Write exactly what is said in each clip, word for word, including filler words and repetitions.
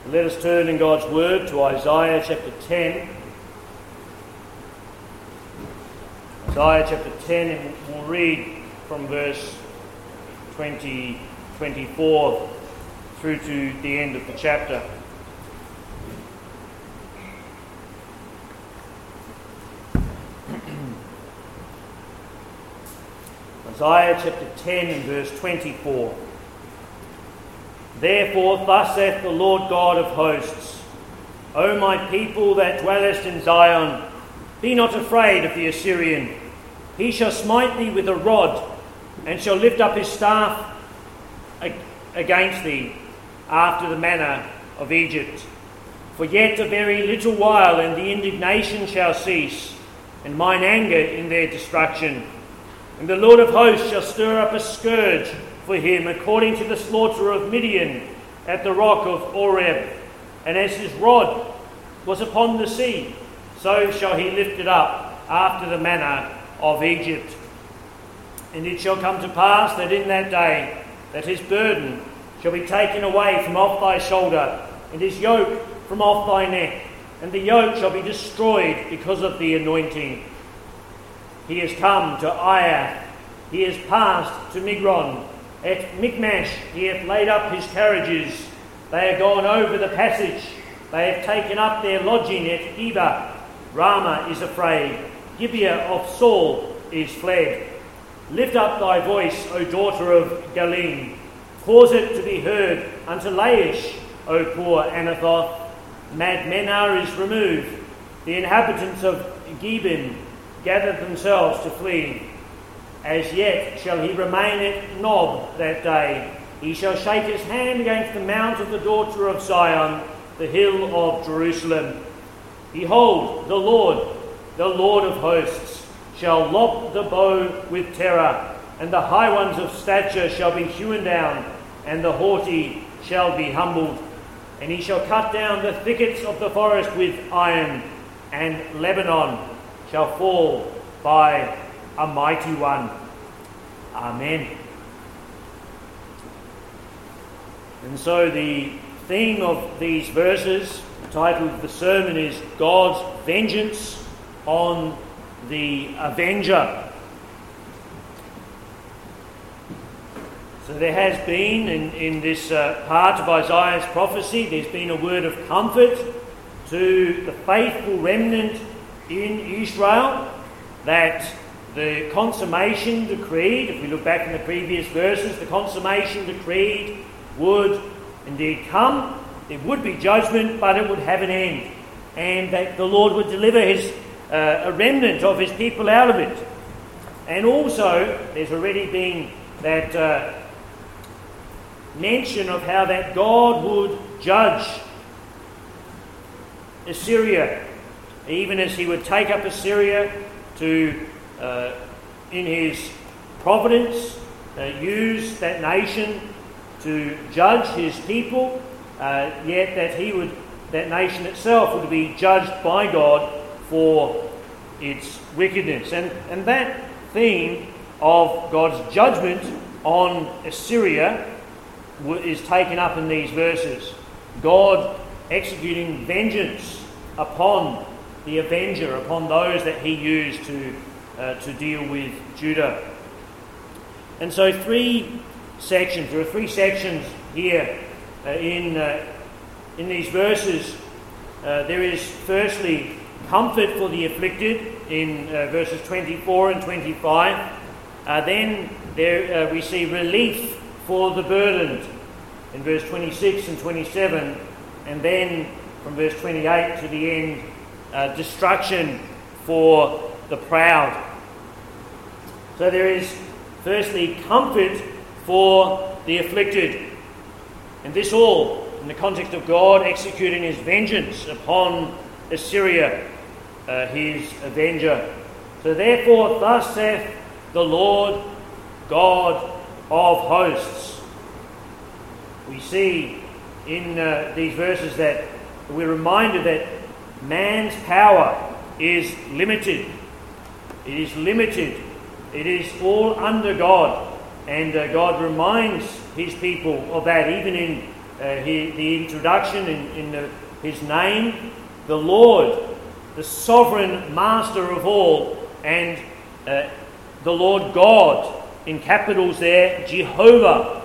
Let us turn in God's Word to Isaiah chapter ten. Isaiah chapter ten, and we'll read from verse twenty, twenty-four through to the end of the chapter. Isaiah chapter ten and verse twenty-four. Therefore, thus saith the Lord God of hosts, O my people that dwellest in Zion, be not afraid of the Assyrian. He shall smite thee with a rod, and shall lift up his staff against thee, after the manner of Egypt. For yet a very little while, and the indignation shall cease, and mine anger in their destruction. And the Lord of hosts shall stir up a scourge for him, according to the slaughter of Midian at the rock of Oreb. And as his rod was upon the sea, so shall he lift it up after the manner of Egypt. And it shall come to pass that in that day that his burden shall be taken away from off thy shoulder, and his yoke from off thy neck, and the yoke shall be destroyed because of the anointing. He is come to Aiah, he is passed to Migron. At Michmash he hath laid up his carriages. They are gone over the passage. They have taken up their lodging at Geba. Ramah is afraid. Gibeah of Saul is fled. Lift up thy voice, O daughter of Galim. Cause it to be heard unto Laish, O poor Anathoth. Madmenah is removed. The inhabitants of Gebim gathered themselves to flee. As yet shall he remain at Nob that day. He shall shake his hand against the mount of the daughter of Zion, the hill of Jerusalem. Behold, the Lord, the Lord of hosts, shall lop the bow with terror, and the high ones of stature shall be hewn down, and the haughty shall be humbled. And he shall cut down the thickets of the forest with iron, and Lebanon shall fall by a mighty one. Amen. And so the theme of these verses, the title of the sermon, is God's vengeance on the avenger. So there has been, in, in this uh, part of Isaiah's prophecy, there's been a word of comfort to the faithful remnant in Israel, that the consummation decreed, if we look back in the previous verses, the consummation decreed would indeed come. There would be judgment, but it would have an end, and that the Lord would deliver his uh, a remnant of his people out of it. And also, there's already been that uh, mention of how that God would judge Assyria, even as he would take up Assyria to, uh, in his providence, uh, use that nation to judge his people, uh, yet that he would, that nation itself would be judged by God for its wickedness. And, and that theme of God's judgment on Assyria is taken up in these verses. God executing vengeance upon the avenger, upon those that he used to uh, to deal with Judah. And so three sections, there are three sections here uh, in uh, in these verses. Uh, there is firstly comfort for the afflicted in uh, verses twenty-four and twenty-five. Uh, then there uh, we see relief for the burdened in verse twenty-six and twenty-seven, and then from verse twenty-eight to the end, uh, destruction for the proud. So there is firstly comfort for the afflicted, and this all in the context of God executing his vengeance upon Assyria, uh, his avenger. So therefore, thus saith the Lord God of hosts. We see in uh, these verses that we're reminded that man's power is limited. It is limited. It is all under God. And uh, God reminds his people of that, even in uh, he, the introduction in, in the, his name, the Lord, the sovereign master of all, and uh, the Lord God, in capitals there, Jehovah.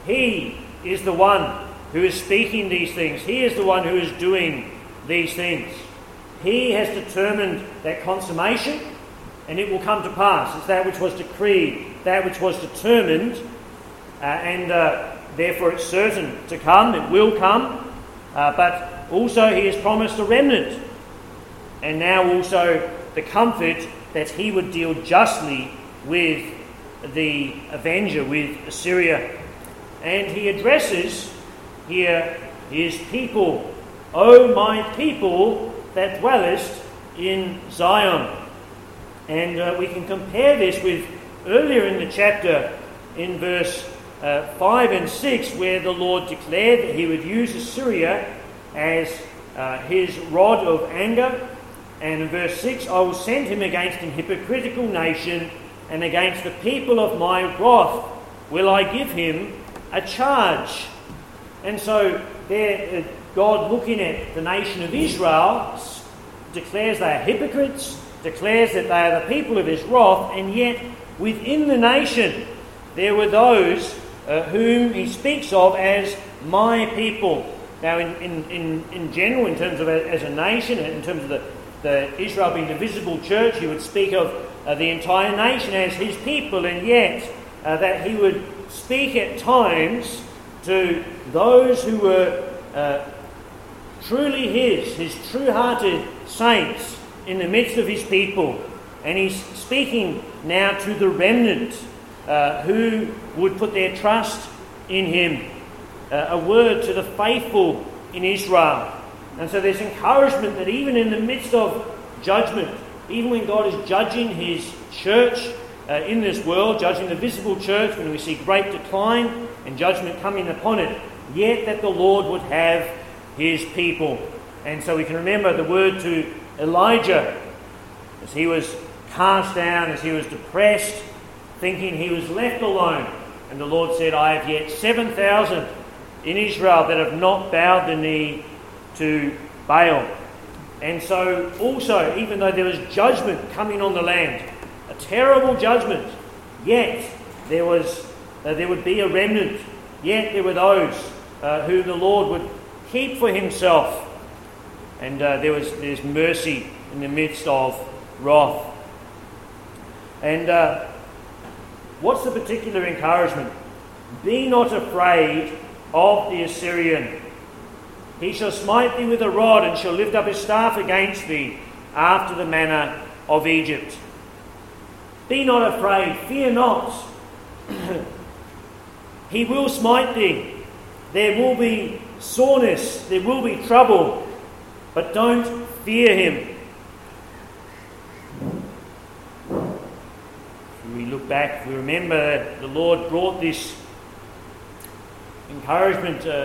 He is the one who is speaking these things. He is the one who is doing these things. He has determined that consummation, and it will come to pass. It's that which was decreed, that which was determined, uh, and uh, therefore it's certain to come. It will come, uh, but also he has promised a remnant, and now also the comfort that he would deal justly with the avenger, with Assyria. And he addresses here his people, O my people that dwellest in Zion. And uh, we can compare this with earlier in the chapter, in verse uh, five and six, where the Lord declared that he would use Assyria as uh, his rod of anger. And in verse six, I will send him against an hypocritical nation, and against the people of my wrath will I give him a charge. And so there, God, looking at the nation of Israel, declares they are hypocrites, declares that they are the people of his wrath, and yet within the nation there were those uh, whom he speaks of as my people. Now in, in, in, in general, in terms of a, as a nation, in terms of the, the Israel being the visible church, he would speak of uh, the entire nation as his people, and yet uh, that he would speak at times to those who were uh, truly his, his true-hearted saints in the midst of his people. And he's speaking now to the remnant uh, who would put their trust in him. Uh, a word to the faithful in Israel. And so there's encouragement that even in the midst of judgment, even when God is judging his church uh, in this world, judging the visible church, when we see great decline and judgment coming upon it, yet that the Lord would have his people. And so we can remember the word to Elijah as he was cast down, as he was depressed, thinking he was left alone. And the Lord said, I have yet seven thousand in Israel that have not bowed the knee to Baal. And so also, even though there was judgment coming on the land, a terrible judgment, yet there was uh, there would be a remnant, yet there were those uh, who the Lord would keep for himself. And uh, there was there's mercy in the midst of wrath. And uh, what's the particular encouragement? Be not afraid of the Assyrian. He shall smite thee with a rod, and shall lift up his staff against thee, after the manner of Egypt. Be not afraid, fear not. He will smite thee. There will be soreness, there will be trouble, but don't fear him. If we look back, we remember that the Lord brought this encouragement uh,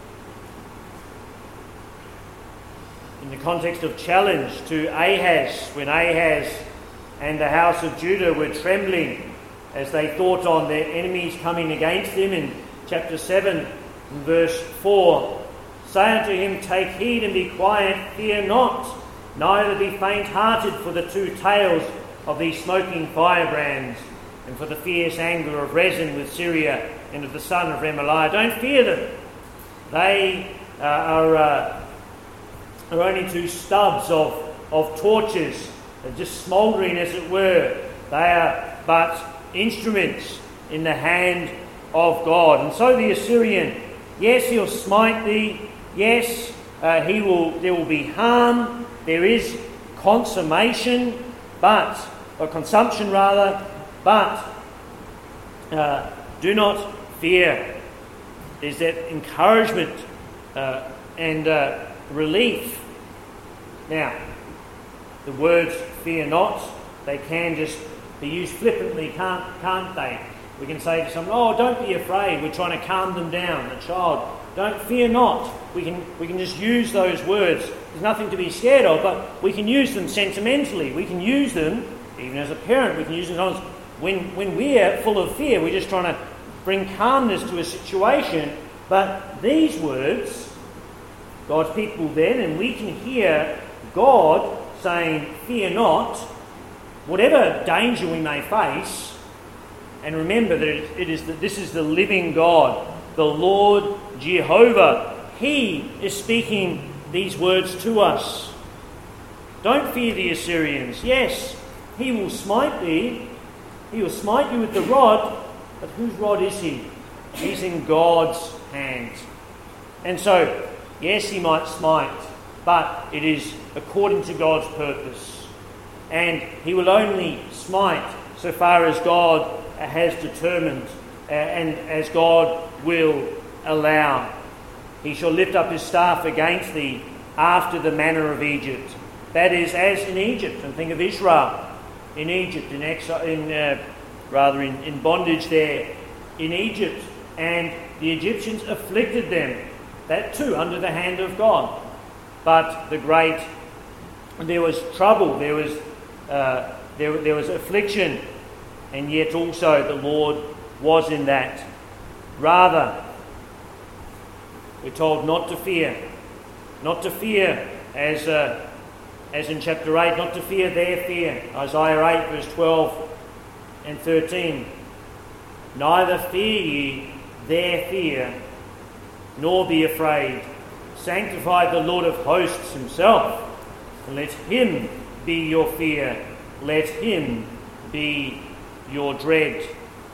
in the context of challenge to Ahaz, when Ahaz and the house of Judah were trembling as they thought on their enemies coming against them. In chapter seven, in verse four, say unto him, take heed and be quiet, fear not, neither be faint-hearted for the two tails of these smoking firebrands, and for the fierce anger of Rezin with Syria, and of the son of Remaliah. Don't fear them. They uh, are, uh, are only two stubs of, of torches, just smouldering as it were. They are but instruments in the hand of God. And so the Assyrian, yes, he'll smite thee. Yes, uh, he will. There will be harm. There is consummation, but or consumption rather. But uh, do not fear. There's that encouragement uh, and uh, relief. Now, the words "fear not," they can just be used flippantly, can't can't they? We can say to someone, "Oh, don't be afraid." We're trying to calm them down. A child, don't fear not. We can we can just use those words. There's nothing to be scared of, but we can use them sentimentally. We can use them even as a parent. We can use them when when we're full of fear. We're just trying to bring calmness to a situation. But these words, God's people then, and we can hear God saying, fear not, whatever danger we may face. And remember that it is that this is the living God, the Lord Jehovah. He is speaking these words to us. Don't fear the Assyrians. Yes, he will smite thee. He will smite you with the rod. But whose rod is he? He's in God's hand. And so, yes, he might smite, but it is according to God's purpose. And he will only smite so far as God has determined uh, and as God will allow. He shall lift up his staff against thee after the manner of Egypt. That is, as in Egypt. And think of Israel in Egypt, in exile, in uh, rather in, in bondage there in Egypt, and the Egyptians afflicted them. That too under the hand of God. But the great, there was trouble, there was uh, there, there was affliction, and yet also the Lord was in that. Rather, we're told not to fear, not to fear as uh, as in chapter eight, not to fear their fear. Isaiah eight verse twelve and thirteen. Neither fear ye their fear, nor be afraid. Sanctify the Lord of hosts himself, and let him be your fear. Let him be your dread.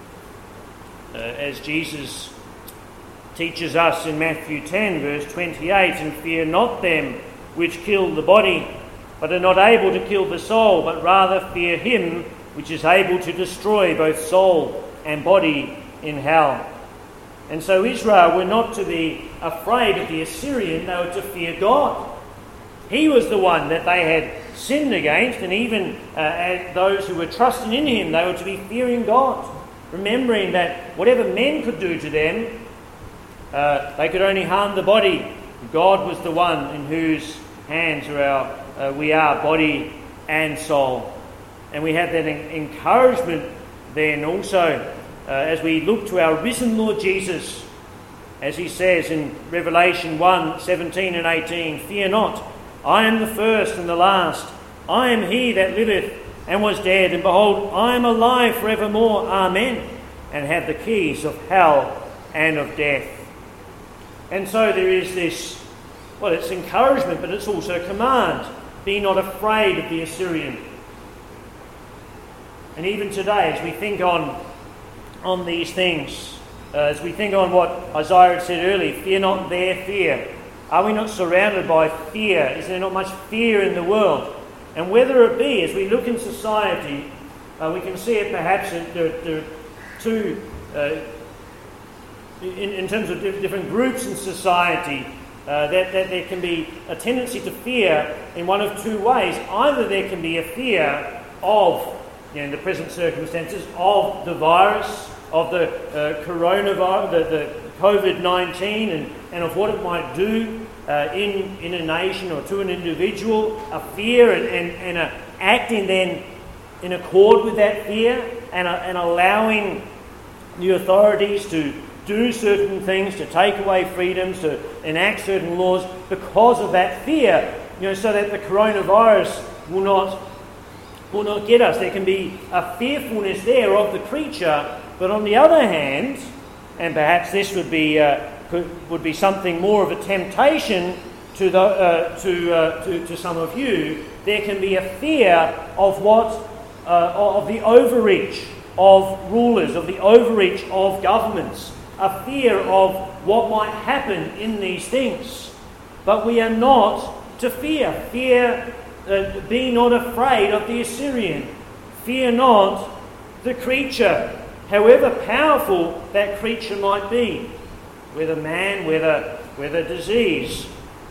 Uh, as Jesus teaches us in Matthew ten verse twenty-eight, and fear not them which kill the body, but are not able to kill the soul, but rather fear him which is able to destroy both soul and body in hell. And so Israel were not to be afraid of the Assyrian, they were to fear God. He was the one that they had sinned against, and even uh, as those who were trusting in him, they were to be fearing God, remembering that whatever men could do to them, uh, they could only harm the body. God was the one in whose hands are our, uh, we are, body and soul. And we have that encouragement then also uh, as we look to our risen Lord Jesus, as he says in Revelation one, seventeen and eighteen, fear not, I am the first and the last. I am he that liveth and was dead, and behold, I am alive forevermore. Amen. And have the keys of hell and of death. And so there is this, well, it's encouragement, but it's also command. Be not afraid of the Assyrian. And even today, as we think on, on these things, uh, as we think on what Isaiah had said earlier, fear not their fear. Are we not surrounded by fear? Is there not much fear in the world? And whether it be, as we look in society, uh, we can see it perhaps in there, there are two, uh, in, in terms of different groups in society, uh, that, that there can be a tendency to fear in one of two ways. Either there can be a fear of, you know, in the present circumstances, of the virus, of the uh, coronavirus, the, the covid nineteen, and, and of what it might do uh, in, in a nation or to an individual, a fear, and, and, and a acting then in accord with that fear, and, a, and allowing the authorities to do certain things, to take away freedoms, to enact certain laws because of that fear, you know, so that the coronavirus will not will not get us. There can be a fearfulness there of the creature, but on the other hand, and perhaps this would be uh, could, would be something more of a temptation to the uh, to, uh, to to some of you, there can be a fear of what uh, of the overreach of rulers, of the overreach of governments, a fear of what might happen in these things. But we are not to fear. Fear, uh, be not afraid of the Assyrian. Fear not the creature, however powerful that creature might be, whether man, whether whether disease.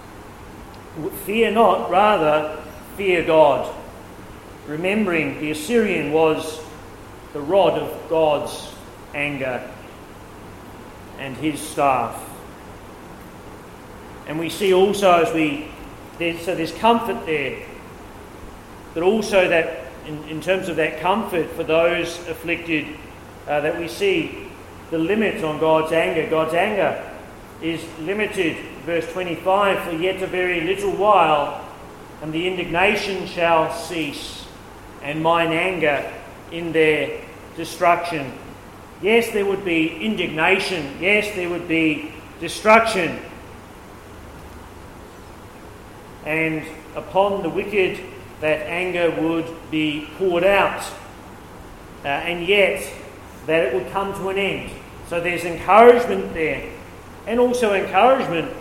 Fear not, rather fear God. Remembering the Assyrian was the rod of God's anger and his staff. And we see also, as we there's, so there's comfort there, but also that in, in terms of that comfort for those afflicted, uh, that we see the limit on God's anger. God's anger is limited. Verse twenty-five, for yet a very little while, and the indignation shall cease, and mine anger in their destruction. Yes, there would be indignation. Yes, there would be destruction. And upon the wicked that anger would be poured out. Uh, and yet that it would come to an end. So there's encouragement there. And also encouragement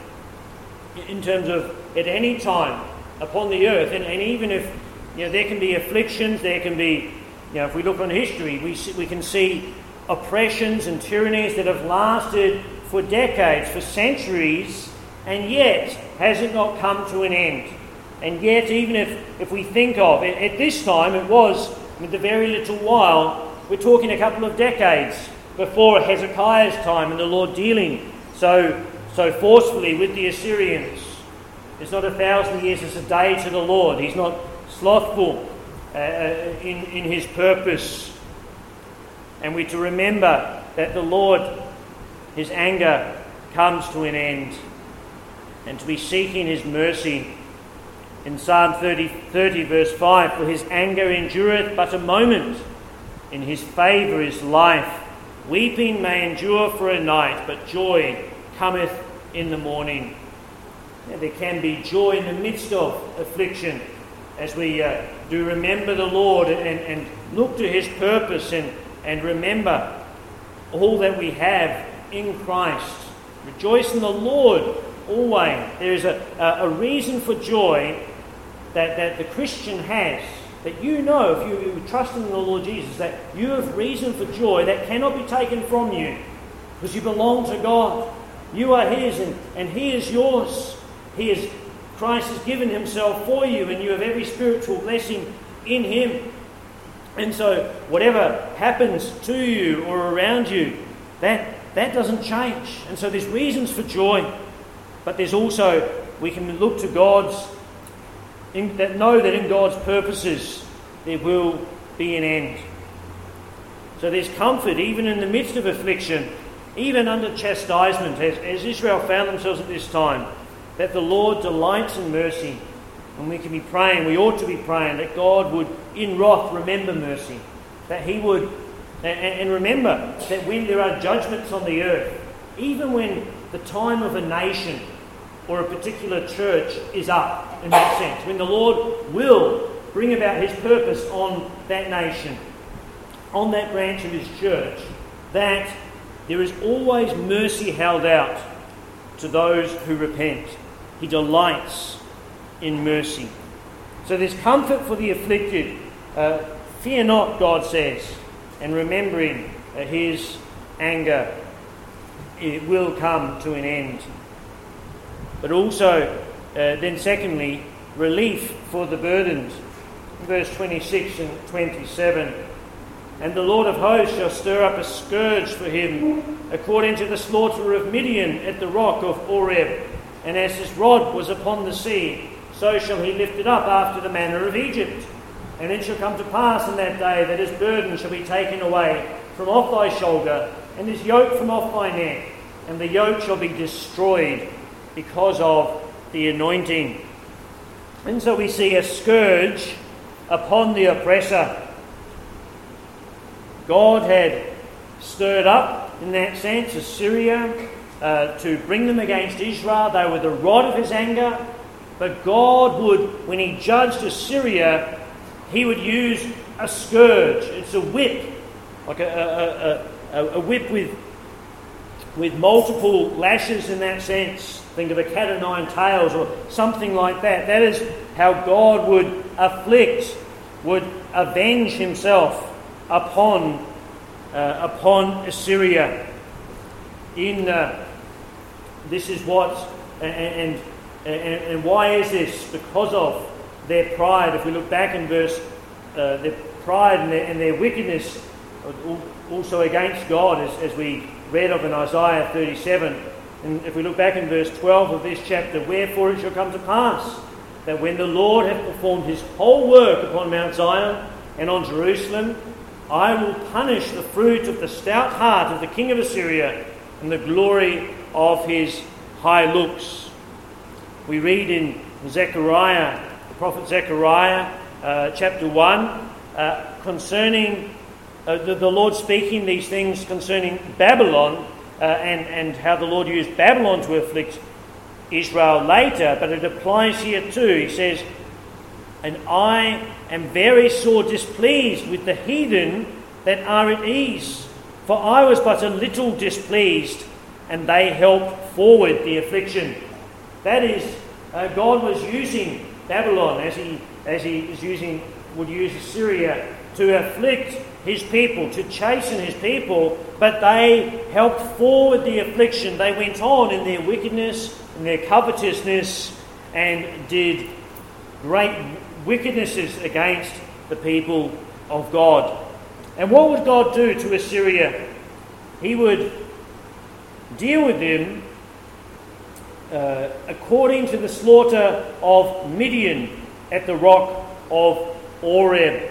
in terms of at any time upon the earth. And, and even if, you know, there can be afflictions, there can be, you know, if we look on history, we see, we can see oppressions and tyrannies that have lasted for decades, for centuries, and yet has it not come to an end? And yet, even if, if we think of it, at this time it was, with a very little while, we're talking a couple of decades before Hezekiah's time and the Lord dealing so, so forcefully with the Assyrians. It's not a thousand years, it's a day to the Lord. He's not slothful uh, in, in his purpose. And we're to remember that the Lord, his anger comes to an end, and to be seeking his mercy. In Psalm thirty, thirty verse five, for his anger endureth but a moment, in his favour is life. Weeping may endure for a night, but joy cometh in the morning. Now, there can be joy in the midst of affliction as we uh, do remember the Lord and, and look to his purpose and, and remember all that we have in Christ. Rejoice in the Lord always. There is a, a, a reason for joy that, that the Christian has, that you know, if you, you trust in the Lord Jesus, that you have reason for joy that cannot be taken from you, because you belong to God. You are his, and, and he is yours. He is, Christ has given himself for you, and you have every spiritual blessing in him. And so whatever happens to you or around you, that, that doesn't change. And so there's reasons for joy, but there's also, we can look to God's, in, that know that in God's purposes there will be an end. So there's comfort even in the midst of affliction, even under chastisement, as, as Israel found themselves at this time, that the Lord delights in mercy. And we can be praying, we ought to be praying that God would in wrath remember mercy, that he would, and, and remember that when there are judgments on the earth, even when the time of a nation or a particular church is up, in that sense, when the Lord will bring about his purpose on that nation, on that branch of his church, that there is always mercy held out to those who repent. He delights in mercy. So there's comfort for the afflicted. Uh, fear not, God says, and remembering uh, his anger, it will come to an end. But also, uh, then secondly, relief for the burdened. Verse twenty-six and twenty-seven. And the Lord of hosts shall stir up a scourge for him, according to the slaughter of Midian at the rock of Oreb. And as his rod was upon the sea, so shall he lift it up after the manner of Egypt. And it shall come to pass in that day that his burden shall be taken away from off thy shoulder, and his yoke from off thy neck, and the yoke shall be destroyed because of the anointing. And so we see a scourge upon the oppressor. God had stirred up, in that sense, Assyria uh, to bring them against Israel. They were the rod of his anger. But God would, when he judged Assyria, he would use a scourge. It's a whip, like a, a, a, a whip with, with multiple lashes in that sense. Think of a cat o' nine tails or something like that. That is how God would afflict, would avenge himself upon uh, upon Assyria. In uh, this is what and, and and and why is this? Because of their pride. If we look back in verse, uh, their pride and their, and their wickedness, also against God, as, as we read of in Isaiah thirty-seven. And if we look back in verse twelve of this chapter, wherefore it shall come to pass that when the Lord hath performed his whole work upon Mount Zion and on Jerusalem, I will punish the fruit of the stout heart of the king of Assyria and the glory of his high looks. We read in Zechariah, the prophet Zechariah, uh, chapter one, uh, concerning uh, the, the Lord speaking these things concerning Babylon, uh, and, and how the Lord used Babylon to afflict Israel later, but it applies here too. He says, "And I am very sore displeased with the heathen that are at ease, for I was but a little displeased, and they helped forward the affliction." That is, uh, God was using Babylon as he as he is using would use Assyria to afflict his people, to chasten his people, but they helped forward the affliction. They went on in their wickedness and their covetousness and did great wickednesses against the people of God. And what would God do to Assyria? He would deal with them uh, according to the slaughter of Midian at the rock of Oreb.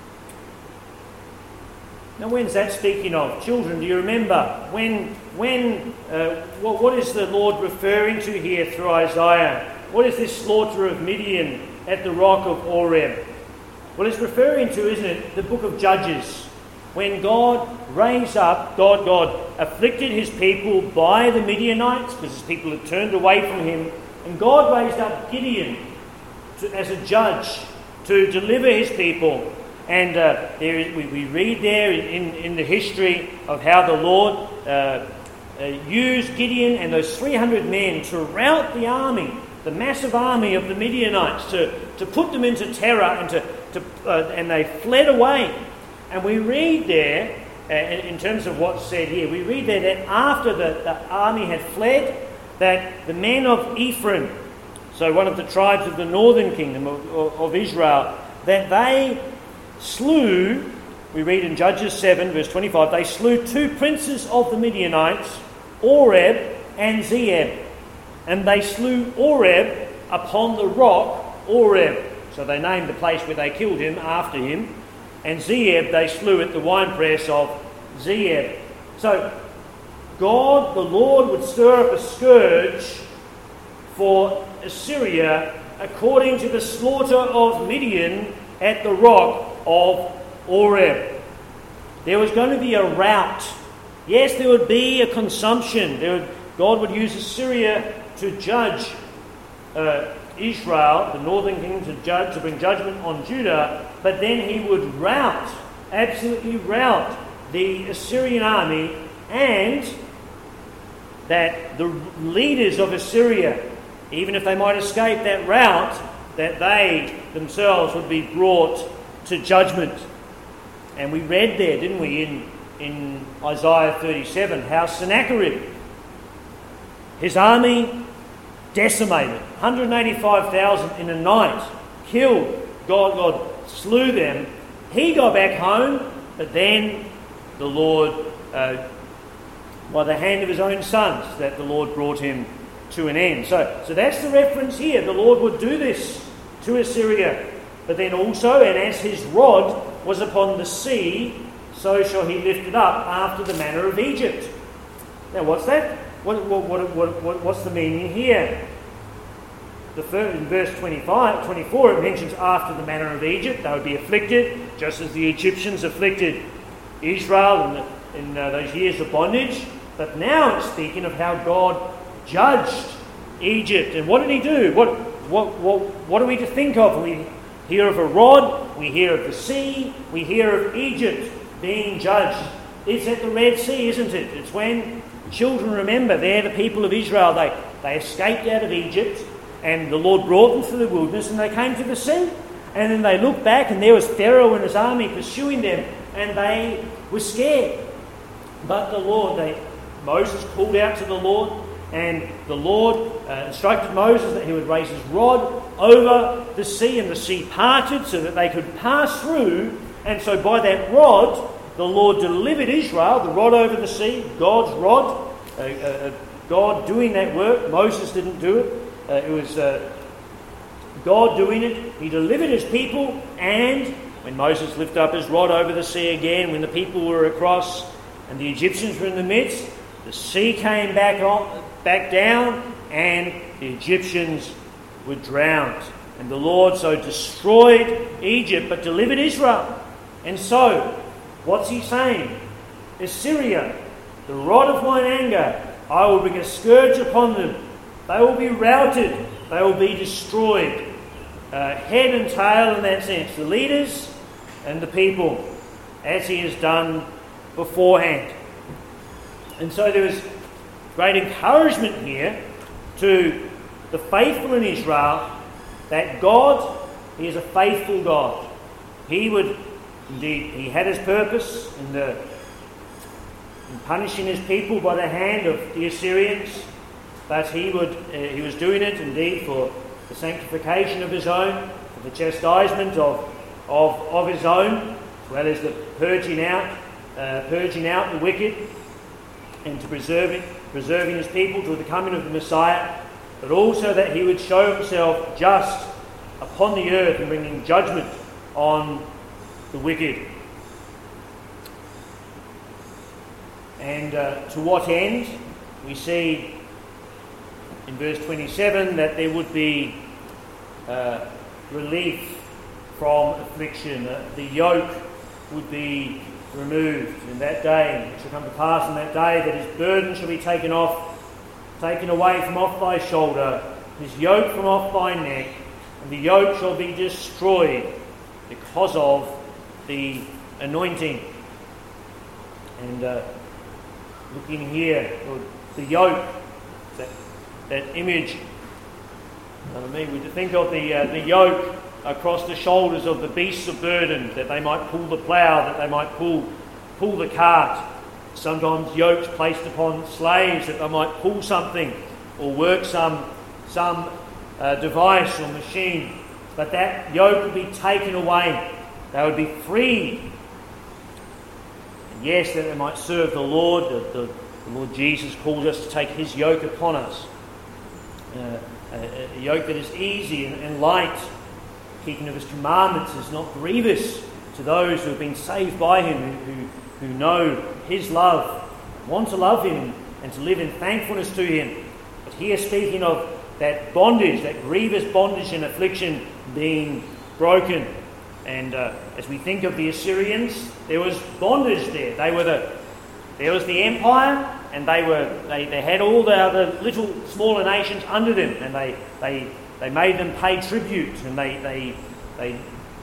Now, when's that speaking of? Children, do you remember? When, when, uh, what, what is the Lord referring to here through Isaiah? What is this slaughter of Midian at the rock of Oreb? Well, it's referring to, isn't it, the book of Judges, when God raised up, God, God afflicted his people by the Midianites, because his people had turned away from him, and God raised up Gideon to, as a judge to deliver his people. And uh, there is, we, we read there in, in the history of how the Lord uh, uh, used Gideon and those three hundred men to rout the army, the massive army of the Midianites, to, to put them into terror, and to, to uh, and they fled away. And we read there, uh, in terms of what's said here, we read there that after the, the army had fled, that the men of Ephraim, so one of the tribes of the northern kingdom of, of, of Israel, that they slew, we read in Judges seven, verse twenty-five, they slew two princes of the Midianites, Oreb and Zeeb. And they slew Oreb upon the rock Oreb. So they named the place where they killed him after him. And Zeeb they slew at the winepress of Zeeb. So God, the Lord, would stir up a scourge for Assyria according to the slaughter of Midian at the rock of Oreb. There was going to be a rout. Yes, there would be a consumption. There would, God would use Assyria to judge uh, Israel, the northern kingdom, to judge, to bring judgment on Judah, but then he would rout, absolutely rout the Assyrian army, and that the leaders of Assyria, even if they might escape that rout, that they themselves would be brought to judgment. And we read there, didn't we, in, in Isaiah thirty-seven, how Sennacherib, his army decimated, one hundred eighty-five thousand in a night, killed, God, God slew them. He got back home, but then the Lord, uh, by the hand of his own sons, that the Lord brought him to an end. So, so that's the reference here. The Lord would do this to Assyria. But then also, and as his rod was upon the sea, so shall he lift it up after the manner of Egypt. Now, what's that? What, what, what, what, what, what's the meaning here? The first, in verse twenty-five, twenty-four, it mentions after the manner of Egypt. They would be afflicted, just as the Egyptians afflicted Israel in, the, in uh, those years of bondage. But now it's speaking of how God judged Egypt. And what did he do? What, what, what, what are we to think of? We hear of a rod, we hear of the sea, we hear of Egypt being judged. It's at the Red Sea, isn't it? It's when children remember, they're the people of Israel. They, they escaped out of Egypt, and the Lord brought them through the wilderness, and they came to the sea. And then they looked back, and there was Pharaoh and his army pursuing them, and they were scared. But the Lord, they, Moses called out to the Lord, and the Lord uh, instructed Moses that he would raise his rod over the sea, and the sea parted so that they could pass through. And so by that rod, the Lord delivered Israel, the rod over the sea, God's rod, uh, uh, God doing that work. Moses didn't do it. Uh, it was uh, God doing it. He delivered his people, and when Moses lifted up his rod over the sea again, when the people were across and the Egyptians were in the midst, the sea came back on, back down, and the Egyptians were drowned. And the Lord so destroyed Egypt, but delivered Israel. And so, what's he saying? Assyria, the rod of mine anger, I will bring a scourge upon them. They will be routed. They will be destroyed. Uh, head and tail in that sense. The leaders and the people, as he has done beforehand. And so there is great encouragement here to the faithful in Israel that God, he is a faithful God. He would, indeed, he had his purpose in, the, in punishing his people by the hand of the Assyrians, but he would uh, he was doing it indeed for the sanctification of his own, for the chastisement of of, of his own, as well as the purging out, uh, purging out the wicked, and to preserving preserving his people to the coming of the Messiah, but also that he would show himself just upon the earth and bringing judgment on the wicked. And uh, to what end? We see in verse twenty-seven that there would be uh, relief from affliction. Uh, the yoke would be removed in that day. It shall come to pass in that day that his burden shall be taken off, taken away from off thy shoulder, his yoke from off thy neck, and the yoke shall be destroyed because of the anointing. And uh, looking here, the yoke, that, that image, I mean, we think of the uh, the yoke across the shoulders of the beasts of burden, that they might pull the plough, that they might pull pull the cart. Sometimes yokes placed upon slaves that they might pull something or work some some uh, device or machine. But that yoke would be taken away. They would be freed. And yes, that they might serve the Lord. The, the, the Lord Jesus calls us to take his yoke upon us. Uh, a, a yoke that is easy and, and light. Keeping of his commandments is not grievous to those who have been saved by him, who, who, who know his love, want to love him and to live in thankfulness to him. But here speaking of that bondage, that grievous bondage and affliction being broken. And uh, as we think of the Assyrians, there was bondage there. They were the there was the empire, and they were they, they had all the other little smaller nations under them, and they they they made them pay tribute, and they they they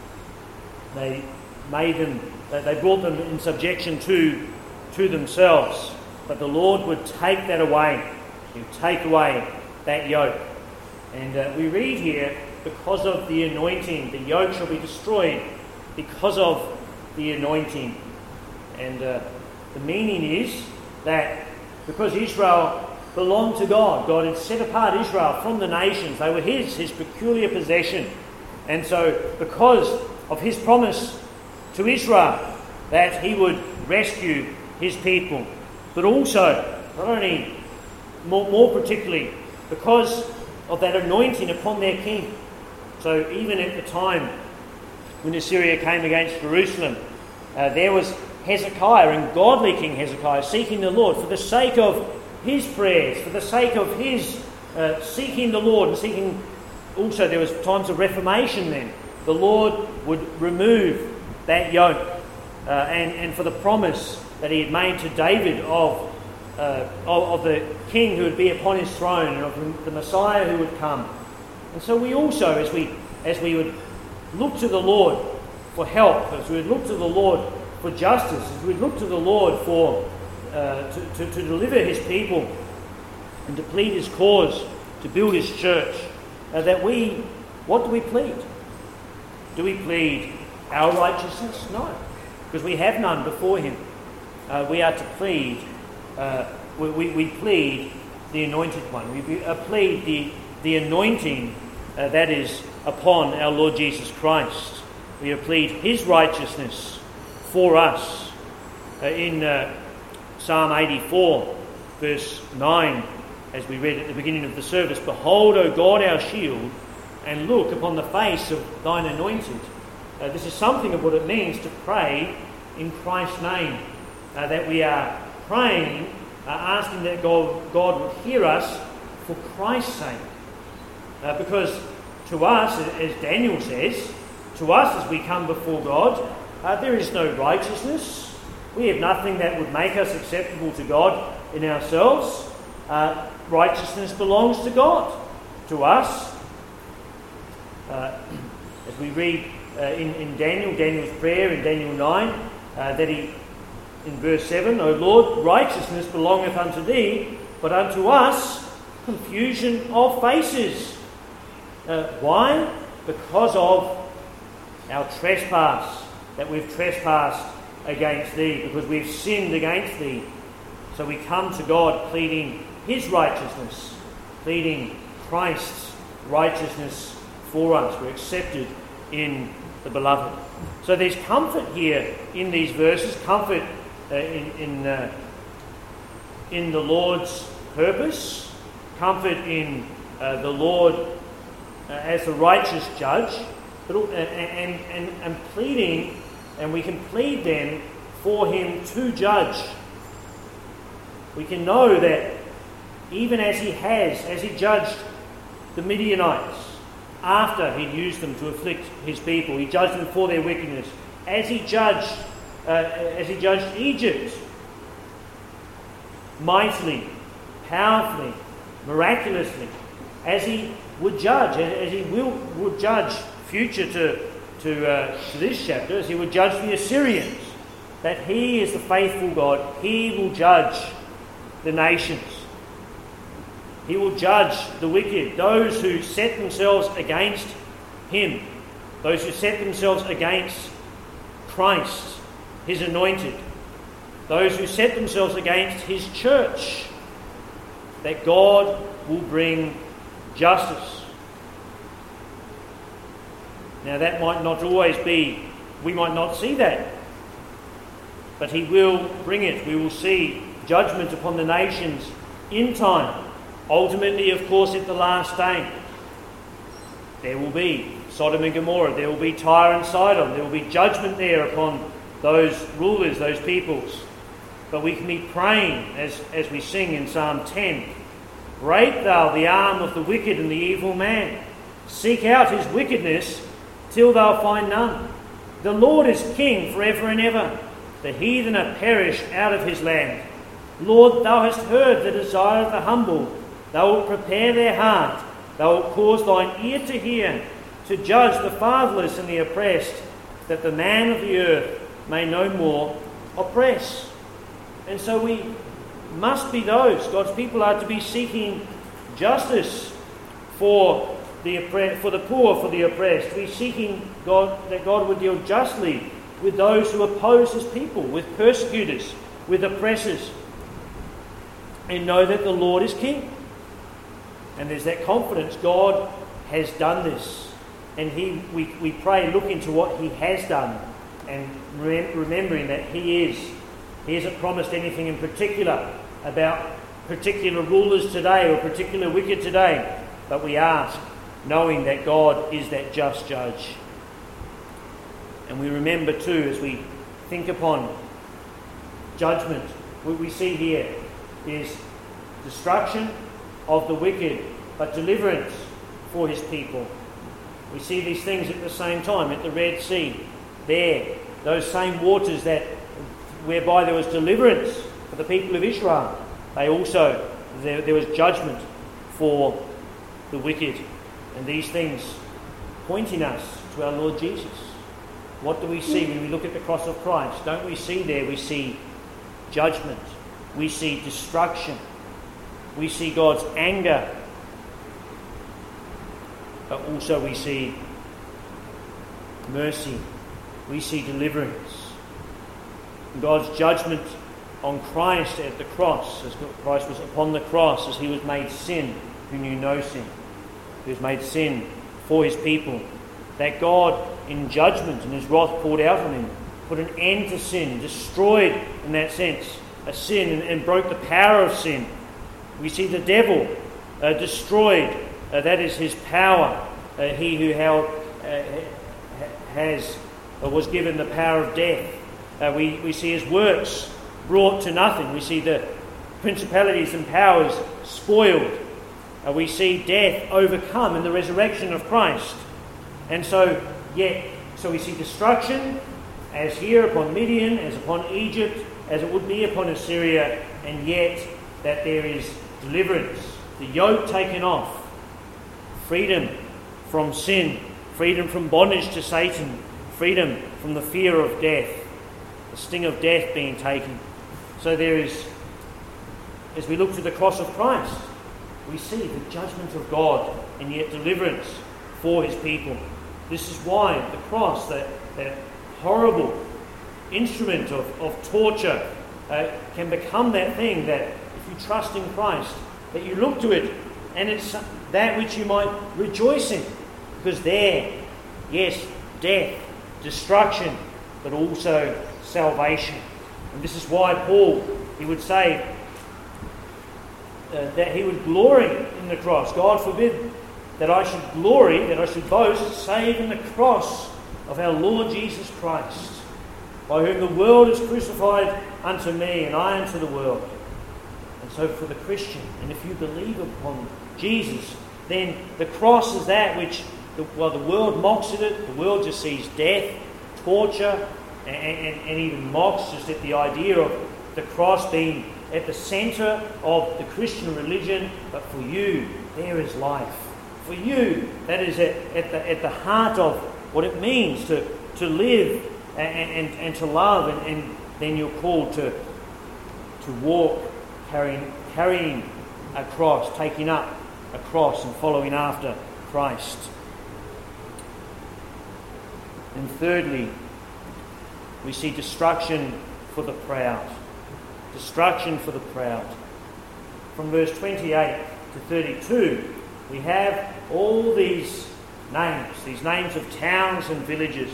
they made them they brought them in subjection to to themselves. But the Lord would take that away. He would take away that yoke. And uh, we read here, because of the anointing, the yoke shall be destroyed because of the anointing. And uh, the meaning is that because Israel belonged to God, God had set apart Israel from the nations. They were his, his peculiar possession. And so because of his promise to Israel that he would rescue his people, but also, not only more, more particularly, because of that anointing upon their king. So even at the time when Assyria came against Jerusalem, uh, there was Hezekiah, and godly King Hezekiah, seeking the Lord for the sake of his prayers, for the sake of his uh, seeking the Lord, and seeking also, there was times of reformation then. The Lord would remove that yoke, uh, and, and for the promise that he had made to David of Uh, of, of the king who would be upon his throne, and of the Messiah who would come. And so we also, as we as we would look to the Lord for help, as we would look to the Lord for justice, as we would look to the Lord for uh, to, to, to deliver his people and to plead his cause, to build his church, uh, that we, what do we plead? Do we plead our righteousness? No, because we have none before him. Uh, we are to plead Uh, we, we, we plead the anointed one. We uh, plead the, the anointing uh, that is upon our Lord Jesus Christ. We plead his righteousness for us. Uh, in uh, Psalm eighty-four, verse nine, as we read at the beginning of the service, "Behold, O God, our shield, and look upon the face of thine anointed." Uh, this is something of what it means to pray in Christ's name, uh, that we are praying uh, asking that God, God would hear us for Christ's sake. Uh, because to us, as Daniel says, to us as we come before God, uh, there is no righteousness. We have nothing that would make us acceptable to God in ourselves. Uh, righteousness belongs to God, to us. Uh, as we read uh, in, in Daniel, Daniel's prayer in Daniel nine, uh, that he, in verse seven, O Lord, righteousness belongeth unto thee, but unto us confusion of faces. Uh, why? Because of our trespass, that we've trespassed against thee, because we've sinned against thee. So we come to God pleading his righteousness, pleading Christ's righteousness for us. We're accepted in the beloved. So there's comfort here in these verses, comfort uh, in in, uh, in the Lord's purpose, comfort in uh, the Lord uh, as the righteous judge, but, uh, and, and, and pleading, and we can plead then for him to judge. We can know that even as he has, as he judged the Midianites, after he'd used them to afflict his people, he judged them for their wickedness. As he judged, uh, as he judged Egypt, mightily, powerfully, miraculously, as he would judge, as he will would judge future to to, uh, to this chapter, as he would judge the Assyrians, that he is the faithful God. He will judge the nations. He will judge the wicked, those who set themselves against him, those who set themselves against Christ, his anointed, those who set themselves against his church, that God will bring justice. Now that might not always be, we might not see that, but he will bring it. We will see judgment upon the nations in time. Ultimately, of course, at the last day, there will be Sodom and Gomorrah, there will be Tyre and Sidon, there will be judgment there upon those rulers, those peoples. But we can be praying, as, as we sing in Psalm ten, break thou the arm of the wicked and the evil man. Seek out his wickedness till thou find none. The Lord is king for ever and ever. The heathen are perished out of his land. Lord, thou hast heard the desire of the humble. Thou wilt prepare their heart. Thou wilt cause thine ear to hear, to judge the fatherless and the oppressed, that the man of the earth may no more oppress. And so we must be those. God's people are to be seeking justice for the oppre- for the poor, for the oppressed. We're seeking God, that God would deal justly with those who oppose his people, with persecutors, with oppressors. And know that the Lord is king. And there's that confidence. God has done this. And he, we, we pray, look into what he has done, and re- remembering that he is. He hasn't promised anything in particular about particular rulers today or particular wicked today. But we ask, knowing that God is that just judge. And we remember too, as we think upon judgment, what we see here is destruction of the wicked, but deliverance for his people. We see these things at the same time at the Red Sea. There, those same waters that whereby there was deliverance for the people of Israel, they also, there, there was judgment for the wicked. And these things pointing us to our Lord Jesus. What do we see when we look at the cross of Christ? Don't we see there, we see judgment. We see destruction. We see God's anger. But also we see mercy. We see deliverance. God's judgment on Christ at the cross, as Christ was upon the cross, as he was made sin, who knew no sin. He was made sin for his people. That God, in judgment and his wrath poured out on him, put an end to sin, destroyed, in that sense, a sin and, and broke the power of sin. We see the devil uh, destroyed. Uh, that is his power. Uh, he who held, uh, has or was given the power of death. Uh, we, we see his works brought to nothing. We see the principalities and powers spoiled. Uh, we see death overcome in the resurrection of Christ. And so, yet, so we see destruction, as here upon Midian, as upon Egypt, as it would be upon Assyria, and yet that there is deliverance, the yoke taken off, freedom from sin, freedom from bondage to Satan, freedom from the fear of death, the sting of death being taken. So there is, as we look to the cross of Christ, we see the judgment of God and yet deliverance for his people. This is why the cross, that, that horrible instrument of, of torture, uh, can become that thing that if you trust in Christ, that you look to it and it's that which you might rejoice in. Because there, yes, death, destruction, but also salvation. And this is why Paul, he would say uh, that he would glory in the cross. God forbid that I should glory, that I should boast, save in the cross of our Lord Jesus Christ, by whom the world is crucified unto me, and I unto the world. And so for the Christian, and if you believe upon Jesus, then the cross is that which, the, while the world mocks at it, the world just sees death, torture, and, and, and even mocks just at the idea of the cross being at the centre of the Christian religion. But for you, there is life. For you, that is at, at, the, at the heart of what it means to, to live and, and, and to love, and, and then you're called to, to walk carrying, carrying a cross, taking up a cross and following after Christ. And thirdly, we see destruction for the proud. Destruction for the proud. From verse twenty-eight to thirty-two, we have all these names, these names of towns and villages.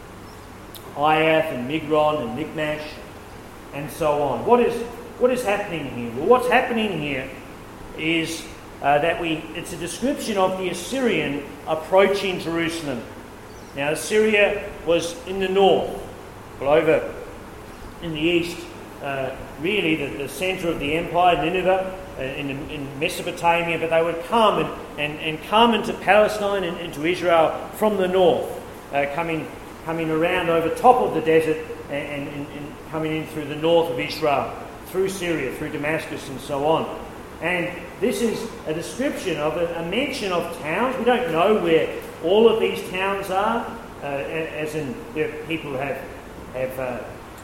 Iath and Migron and Michmash and so on. What is what is happening here? Well, what's happening here is uh, that we it's a description of the Assyrian approaching Jerusalem. Now, Assyria was in the north, well, over in the east, uh, really the, the centre of the empire, Nineveh, uh, in, in Mesopotamia, but they would come and, and, and come into Palestine and into Israel from the north, uh, coming coming around over top of the desert and, and, and coming in through the north of Israel, through Syria, through Damascus and so on. And this is a description of a, a mention of towns. We don't know where all of these towns are, uh, as in people have have uh,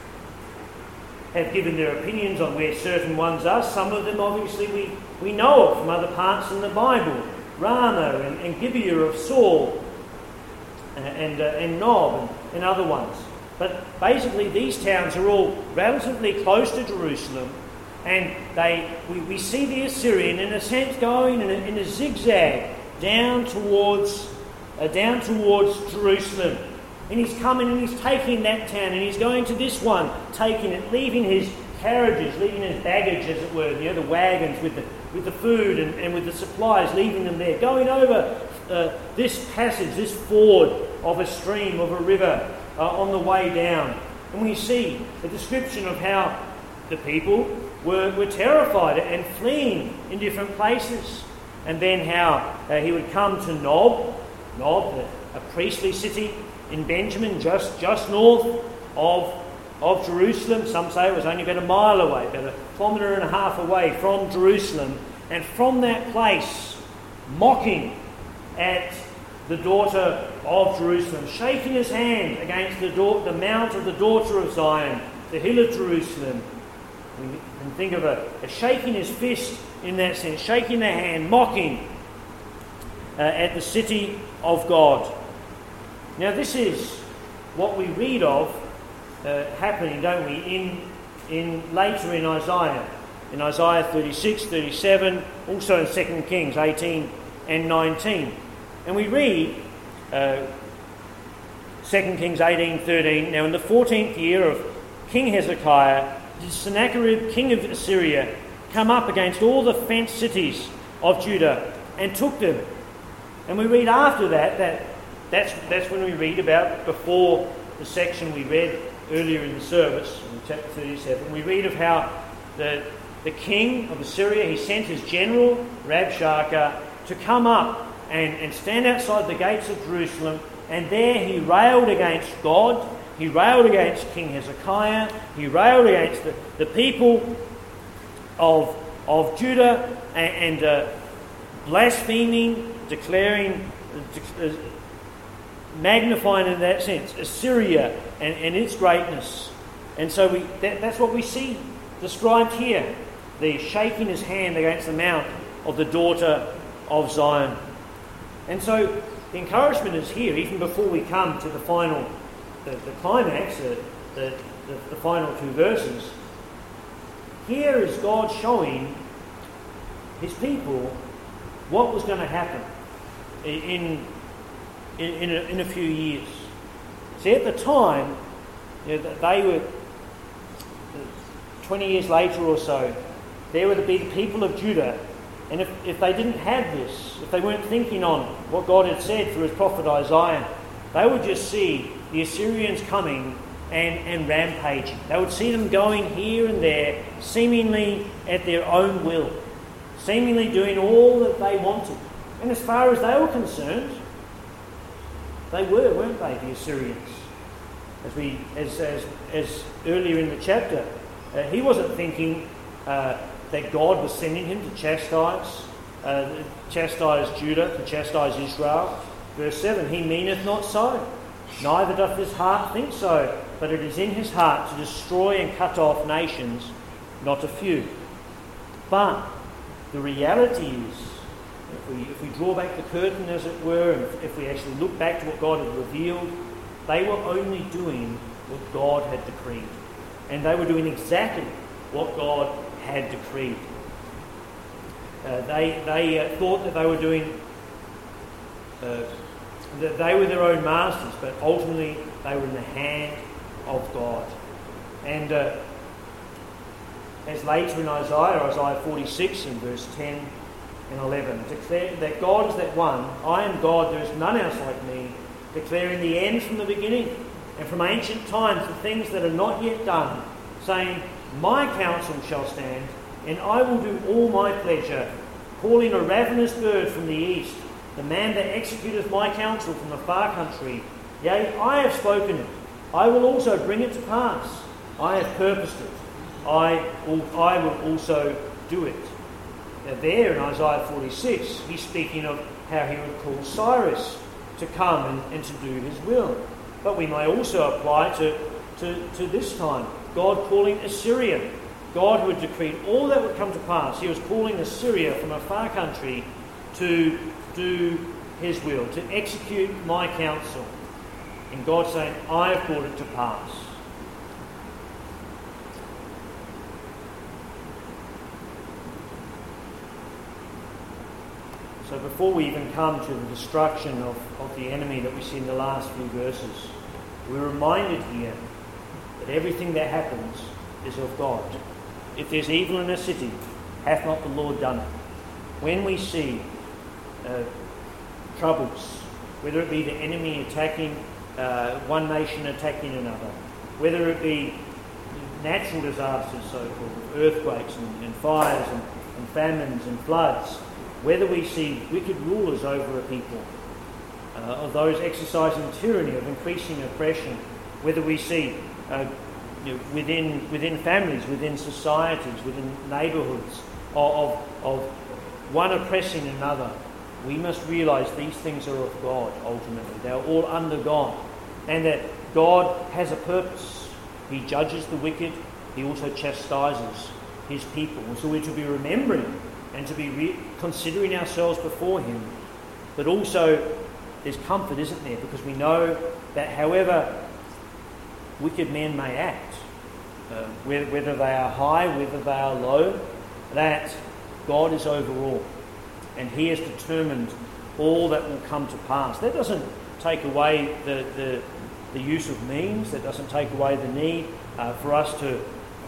have given their opinions on where certain ones are. Some of them obviously we, we know of from other parts in the Bible. Ramah and, and Gibeah of Saul, and uh, and Nob and, and other ones. But basically these towns are all relatively close to Jerusalem, and they we, we see the Assyrian in a sense going in a, in a zigzag down towards uh, down towards Jerusalem. And he's coming and he's taking that town, and he's going to this one, taking it, leaving his carriages, leaving his baggage, as it were, you know, the wagons with the with the food and, and with the supplies, leaving them there, going over uh, this passage, this ford of a stream, of a river, uh, on the way down. And we see a description of how the people were, were terrified and fleeing in different places. And then how uh, he would come to Nob, Nob, a, a priestly city in Benjamin, just, just north of, of Jerusalem. Some say it was only about a mile away, about a kilometre and a half away from Jerusalem. And from that place, mocking at the daughter of Jerusalem, shaking his hand against the, da- the mount of the daughter of Zion, the hill of Jerusalem. We can think of a, a shaking his fist in that sense, shaking their hand, mocking uh, at the city of God. Now, this is what we read of uh, happening, don't we, in in later in Isaiah, in Isaiah thirty-six, thirty-seven, also in Second Kings eighteen and nineteen. And we read uh, Second Kings eighteen, thirteen. Now, in the fourteenth year of King Hezekiah, did Sennacherib, king of Assyria, come up against all the fenced cities of Judah and took them. And we read after that, that that's, that's when we read about, before the section we read earlier in the service, in chapter thirty-seven, we read of how the, the king of Assyria, he sent his general, Rabshakeh, to come up and, and stand outside the gates of Jerusalem, and there he railed against God, he railed against King Hezekiah, he railed against the, the people of, of Judah, and, and uh, blaspheming, declaring, uh, magnifying in that sense Assyria and, and its greatness. And so we that, that's what we see described here, the shaking his hand against the mount of the daughter of Zion. And so the encouragement is here, even before we come to the final, the, the climax, the, the, the, the final two verses. Here is God showing his people what was going to happen in, in, in, a, in a few years. See, at the time, you know, they were, twenty years later or so, there would be the people of Judah. And if, if they didn't have this, if they weren't thinking on what God had said through his prophet Isaiah, they would just see the Assyrians coming and, and rampaging. They would see them going here and there, seemingly at their own will, seemingly doing all that they wanted. And as far as they were concerned, they were, weren't they, the Assyrians? As we, as as, as earlier in the chapter, uh, he wasn't thinking uh, that God was sending him to chastise, uh, chastise Judah, to chastise Israel. Verse seven, he meaneth not so, neither doth his heart think so, but it is in his heart to destroy and cut off nations, not a few. But the reality is, if we, if we draw back the curtain, as it were, and if, if we actually look back to what God had revealed, they were only doing what God had decreed. And they were doing exactly what God had decreed. Uh, they they uh, thought that they were doing, uh, that they were their own masters, but ultimately they were in the hand of God. And uh, as later in Isaiah, Isaiah forty-six in verse ten and eleven, declare that God is that one, I am God, there is none else like me, declaring the end from the beginning, and from ancient times the things that are not yet done, saying, my counsel shall stand, and I will do all my pleasure, calling a ravenous bird from the east, the man that executeth my counsel from the far country. Yea, I have spoken it, I will also bring it to pass. I have purposed it, I will, I will also do it. Now there in Isaiah forty-six, he's speaking of how he would call Cyrus to come and, and to do his will. But we may also apply to, to, to this time, God calling Assyria. God who had decreed all that would come to pass. He was calling Assyria from a far country to do his will, to execute my counsel. And God saying, I have brought it to pass. So before we even come to the destruction of, of the enemy that we see in the last few verses, we're reminded here that everything that happens is of God. If there's evil in a city, hath not the Lord done it? When we see uh, troubles, whether it be the enemy attacking uh, one nation attacking another, whether it be natural disasters, so-called earthquakes and, and fires and, and famines and floods, whether we see wicked rulers over a people, uh, of those exercising tyranny, of increasing oppression, whether we see uh, you know, within within families, within societies, within neighbourhoods, of, of, of one oppressing another, we must realise these things are of God ultimately. They are all under God. And that God has a purpose. He judges the wicked, he also chastises his people. And so we're to be remembering and to be re- considering ourselves before him. But also there's comfort, isn't there? Because we know that however wicked men may act, uh, whether, whether they are high, whether they are low, that God is over all. And he has determined all that will come to pass. That doesn't take away the, the, the use of means. That doesn't take away the need uh, for us to,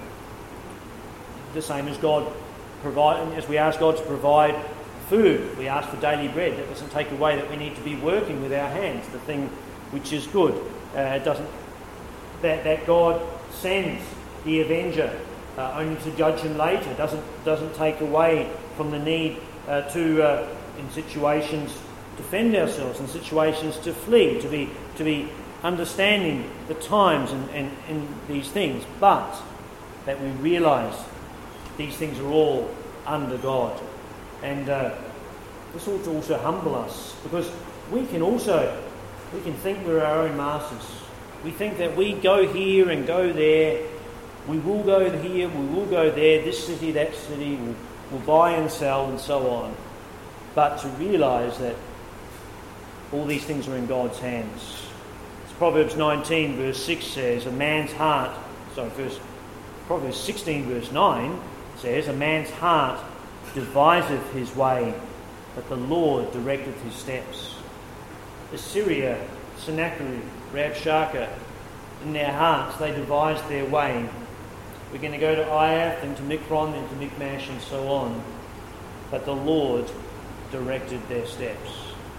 the same as God provide, as we ask God to provide food, we ask for daily bread. That doesn't take away that we need to be working with our hands, the thing which is good. Uh, it doesn't that, that God sends the avenger uh, only to judge him later. Doesn't doesn't take away from the need uh, to, uh, in situations, defend ourselves, in situations to flee, to be to be understanding the times and, and, and these things, but that we realise these things are all under God. And uh, this ought to also humble us, because we can also, we can think we're our own masters. We think that we go here and go there, we will go here, we will go there, this city, that city, we'll, we'll buy and sell and so on. But to realise that all these things are in God's hands. As Proverbs nineteen verse six says, a man's heart, sorry, verse, Proverbs sixteen verse nine says, a man's heart deviseth his way, but the Lord directeth his steps. Assyria, Sennacherib, Rabshakeh, in their hearts they devised their way. We're going to go to Aiath, then to Mikron, then to Michmash, and so on. But the Lord directed their steps.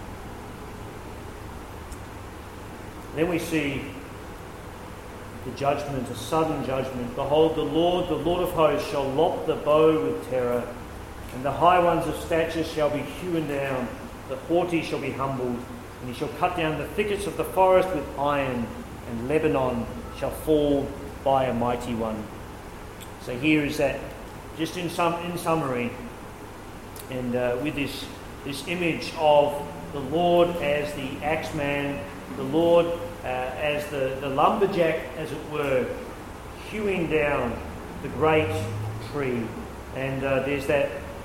Then we see the judgment, a sudden judgment. Behold, the Lord, the Lord of hosts, shall lop the bow with terror, and the high ones of stature shall be hewn down, the haughty shall be humbled, and he shall cut down the thickets of the forest with iron, and Lebanon shall fall by a mighty one. So here is that, just in some in summary, and uh, with this this image of the Lord as the axeman, the Lord uh, as the, the lumberjack, as it were, hewing down the great tree. And uh, there's that,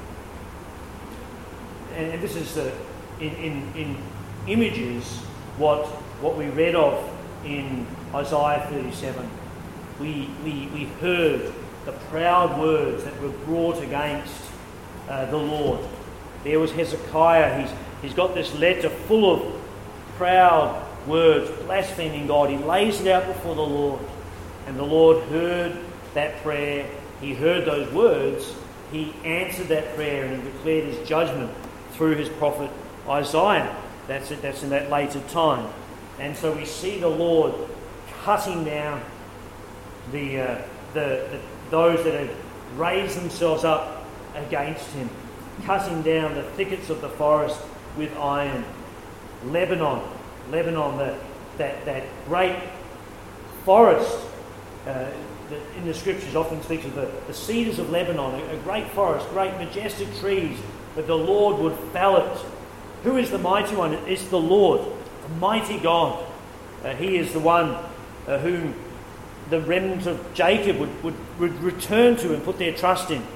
and, and this is the, in, in, in images what what we read of in Isaiah thirty-seven. We, we, we heard the proud words that were brought against uh, the Lord. There was Hezekiah. He's, he's got this letter full of proud words, blaspheming God. He lays it out before the Lord. And the Lord heard that prayer. He heard those words. He answered that prayer and he declared his judgment through his prophet Isaiah. That's it. That's in that later time. And so we see the Lord cutting down the, uh, the, the those that have raised themselves up against him, cutting down the thickets of the forest with iron. Lebanon, Lebanon, the, that that great forest. Uh, that in the scriptures often speaks of the, the cedars of Lebanon, a, a great forest, great majestic trees, but the Lord would fell it. Who is the mighty one? It's the Lord, the mighty God. Uh, he is the one uh, whom the remnant of Jacob would, would, would return to and put their trust in.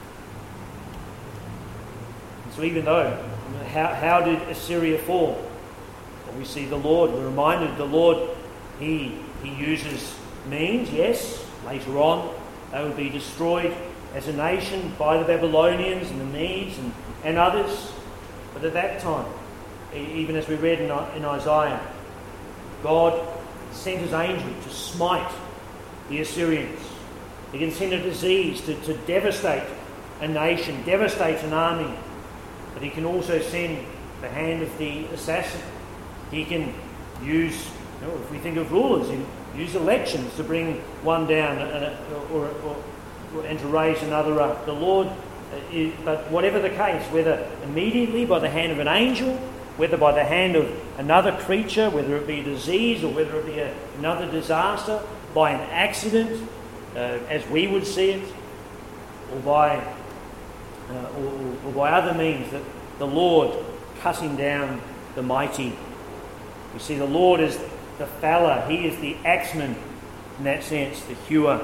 And so even though, how, how did Assyria fall? Well, we see the Lord, we're reminded the Lord, he, he uses means, yes. Later on, they would be destroyed as a nation by the Babylonians and the Medes and, and others. But at that time, even as we read in, in Isaiah, God sent his angel to smite the Assyrians. He can send a disease to, to devastate a nation, devastate an army. But he can also send the hand of the assassin. He can use, you know, if we think of rulers, he use elections to bring one down and, or, or, or, and to raise another up. The Lord, uh, is, but whatever the case, whether immediately by the hand of an angel, whether by the hand of another creature, whether it be disease or whether it be a, another disaster, by an accident, uh, as we would see it, or by uh, or, or by other means, that the Lord cutting down the mighty. We see the Lord as the faller. He is the axeman in that sense, the hewer.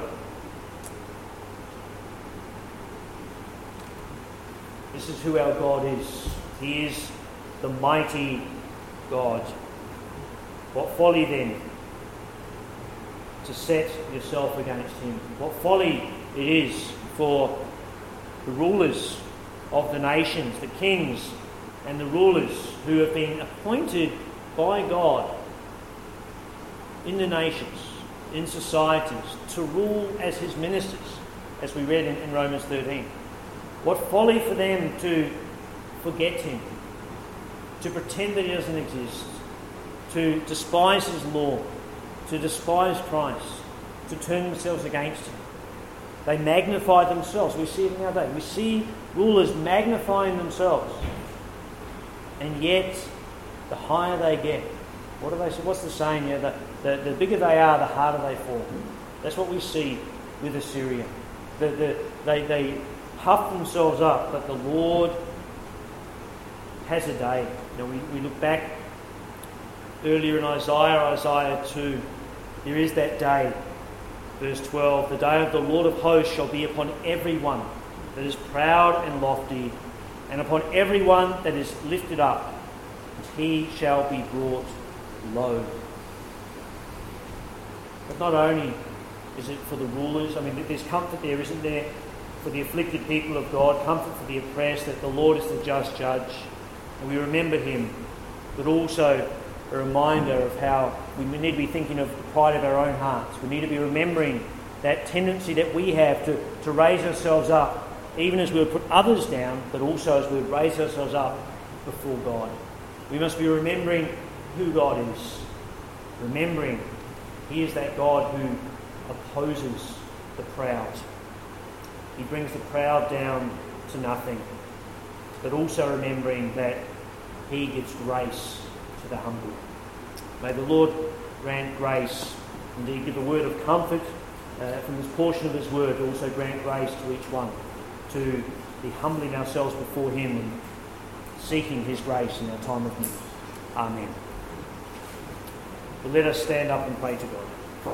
This is who our God is. He is the mighty God. What folly then to set yourself against him. What folly it is for the rulers of the nations, the kings and the rulers who have been appointed by God in the nations, in societies, to rule as his ministers, as we read in, in Romans thirteen. What folly for them to forget him, to pretend that he doesn't exist, to despise his law, to despise Christ, to turn themselves against him. They magnify themselves. We see it in our day. We see rulers magnifying themselves. And yet, the higher they get, what do they say? What's the saying? Yeah, the, the, the bigger they are, the harder they fall. That's what we see with Assyria. The, the, they, they puff themselves up, but the Lord has a day. You know, we, we look back earlier in Isaiah, Isaiah two. There is that day, verse twelve. The day of the Lord of hosts shall be upon everyone that is proud and lofty, and upon everyone that is lifted up, and he shall be brought low. But not only is it for the rulers, I mean, there's comfort there, isn't there, for the afflicted people of God, comfort for the oppressed, that the Lord is the just judge, and we remember him, but also a reminder of how we need to be thinking of the pride of our own hearts. We need to be remembering that tendency that we have to, to raise ourselves up, even as we would put others down, but also as we would raise ourselves up before God. We must be remembering who God is, remembering he is that God who opposes the proud. He brings the proud down to nothing, but also remembering that he gives grace to the humble. May the Lord grant grace, indeed give a word of comfort uh, from this portion of his word, also grant grace to each one to be humbling ourselves before him and seeking his grace in our time of need. Amen. But let us stand up and pray to God.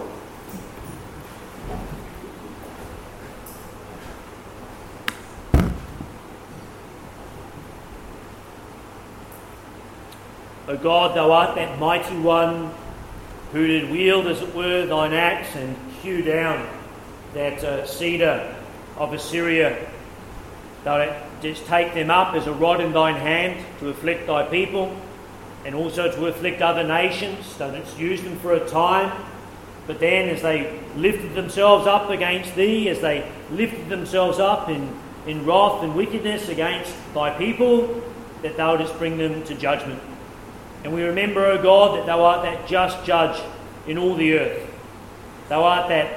O God, thou art that mighty one who did wield, as it were, thine axe and hew down that uh, cedar of Assyria. Thou didst take them up as a rod in thine hand to afflict thy people and also to afflict other nations. Thou didst use them for a time, but then as they lifted themselves up against thee, as they lifted themselves up in, in wrath and wickedness against thy people, that thou didst bring them to judgment. And we remember, O God, that thou art that just judge in all the earth. Thou art that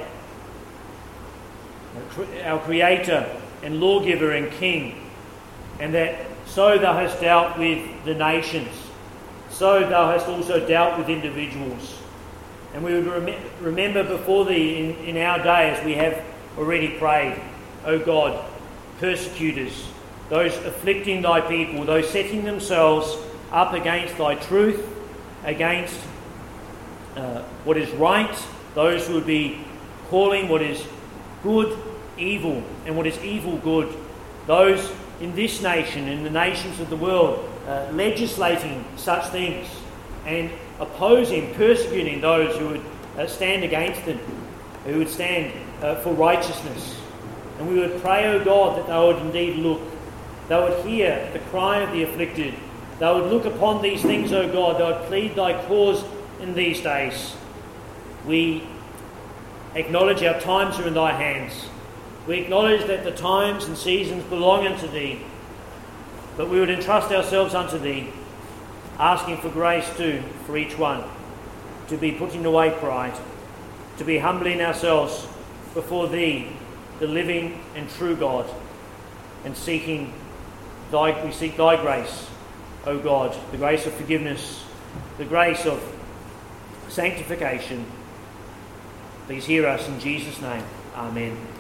our Creator and Lawgiver and King, and that so thou hast dealt with the nations, so thou hast also dealt with individuals. And we would rem- remember before thee in, in our day, as we have already prayed, O God, persecutors, those afflicting thy people, those setting themselves up against thy truth, against uh, what is right, those who would be calling what is good evil and what is evil good, those in this nation, in the nations of the world, uh, legislating such things and opposing, persecuting those who would uh, stand against them, who would stand uh, for righteousness. And we would pray, O God, that thou would indeed look, thou would hear the cry of the afflicted, thou would look upon these things, O God, thou would plead thy cause in these days. We acknowledge our times are in thy hands. We acknowledge that the times and seasons belong unto thee, but we would entrust ourselves unto thee, asking for grace too for each one, to be putting away pride, to be humbling ourselves before thee, the living and true God, and seeking thy, we seek thy grace, O God, the grace of forgiveness, the grace of sanctification. Please hear us in Jesus' name. Amen.